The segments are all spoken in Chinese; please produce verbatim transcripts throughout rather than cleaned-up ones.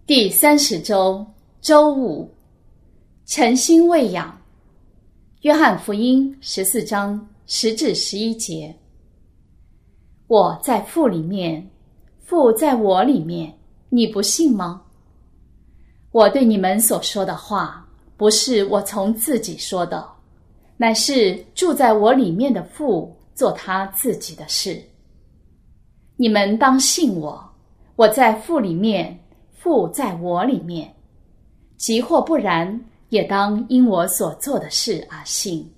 第三十周周五，诚心喂养。约翰福音十四章十至十一节。我在父里面，父在我里面，你不信吗？我对你们所说的话，不是我从自己说的，乃是住在我里面的父做他自己的事。你们当信我，我在父里面，父在我里面，即或不然，也当因我所做的事而信。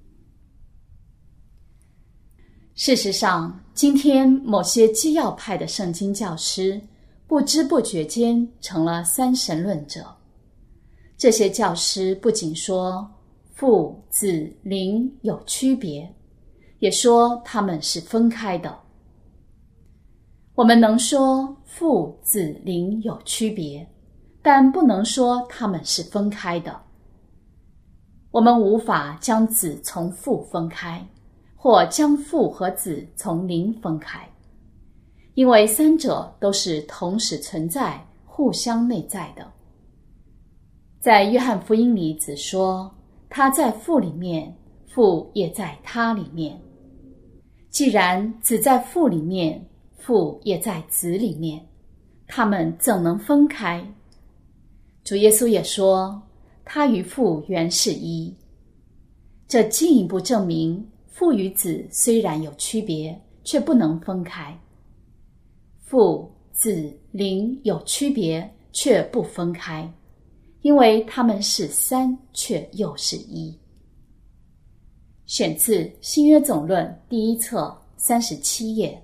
事实上，今天某些基要派的圣经教师不知不觉间成了三神论者。这些教师不仅说父、子、灵有区别，也说他们是分开的。我们能说父、子、灵有区别，但不能说他们是分开的。我们无法将子从父分开，或将父和子从灵分开，因为三者都是同时存在、互相内在的。在约翰福音里，子说他在父里面，父也在他里面。既然子在父里面，父也在子里面，他们怎能分开？主耶稣也说，他与父原是一。这进一步证明，父与子虽然有区别，却不能分开。父、子、灵有区别，却不分开，因为他们是三，却又是一。选自新约总论第一册三十七页。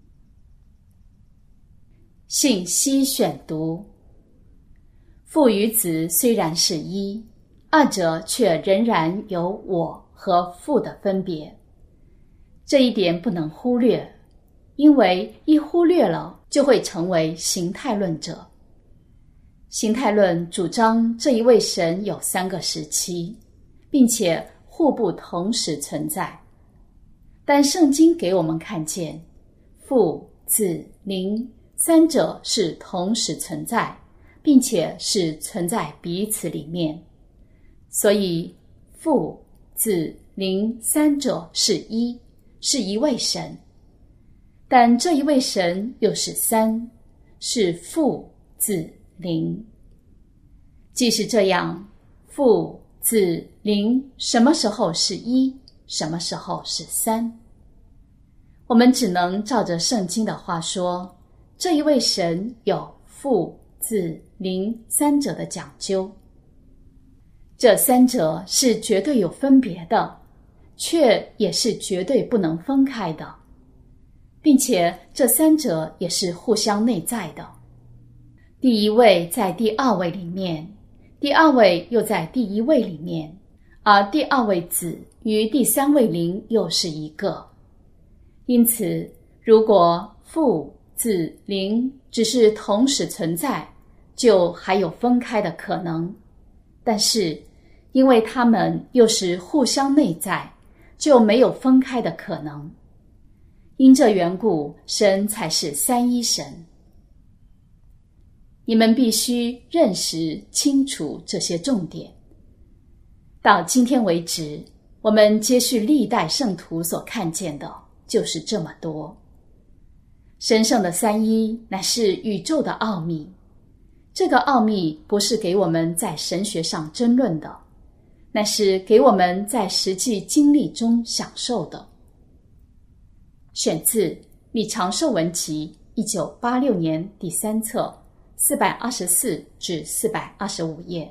信息选读。父与子虽然是一，二者却仍然有我和父的分别。这一点不能忽略，因为一忽略了，就会成为形态论者。形态论主张这一位神有三个时期，并且互不同时存在。但圣经给我们看见，父、子、灵三者是同时存在，并且是存在彼此里面。所以父、子、灵三者是一，是一位神。但这一位神又是三，是父、子、灵。既是这样，父、子、灵什么时候是一，什么时候是三？我们只能照着圣经的话说，这一位神有父、子、灵三者的讲究。这三者是绝对有分别的，却也是绝对不能分开的，并且这三者也是互相内在的。第一位在第二位里面，第二位又在第一位里面，而第二位子与第三位灵又是一个。因此，如果父、子、灵只是同时存在，就还有分开的可能。但是，因为他们又是互相内在，就没有分开的可能。因这缘故，神才是三一神。你们必须认识清楚这些重点。到今天为止，我们接续历代圣徒所看见的就是这么多。神圣的三一乃是宇宙的奥秘，这个奥秘不是给我们在神学上争论的，乃是给我们在实际经历中享受的。选自李长寿文集一九八六年第三册四百二十四至四百二十五页。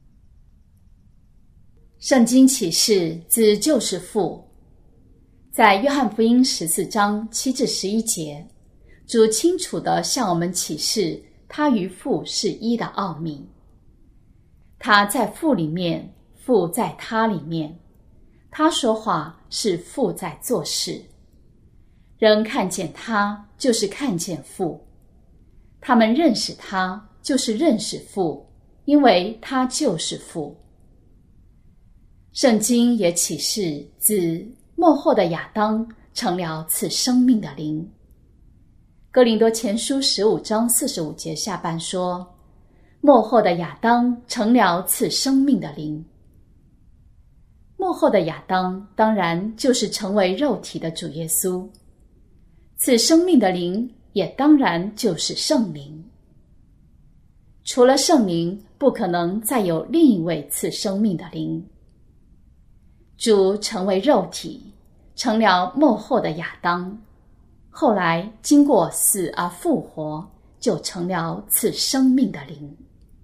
圣经启示子就是父。在约翰福音十四章七至十一节，主清楚地向我们启示他与父是一的奥秘。他在父里面，父在他里面。他说话是父在做事。人看见他，就是看见父。他们认识他，就是认识父，因为他就是父。圣经也启示子末后的亚当成了赐生命的灵。哥林多前书十五章四十五节下半说， 末后的亚当成了赐生命的灵。末后的亚当当然就是成为肉体的主耶稣，赐生命的灵也当然就是圣灵。除了圣灵，不可能再有另一位赐生命的灵。主成为肉体，成了末后的亚当，后来经过死而复活，就成了赐生命的灵。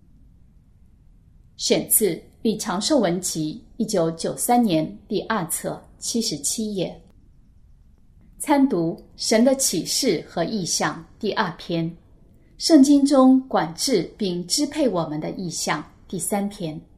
选自《李长寿文集》一九九三年第二册七十七页。参读《神的启示和意象》第二篇，圣经中管制并支配我们的意象第三篇。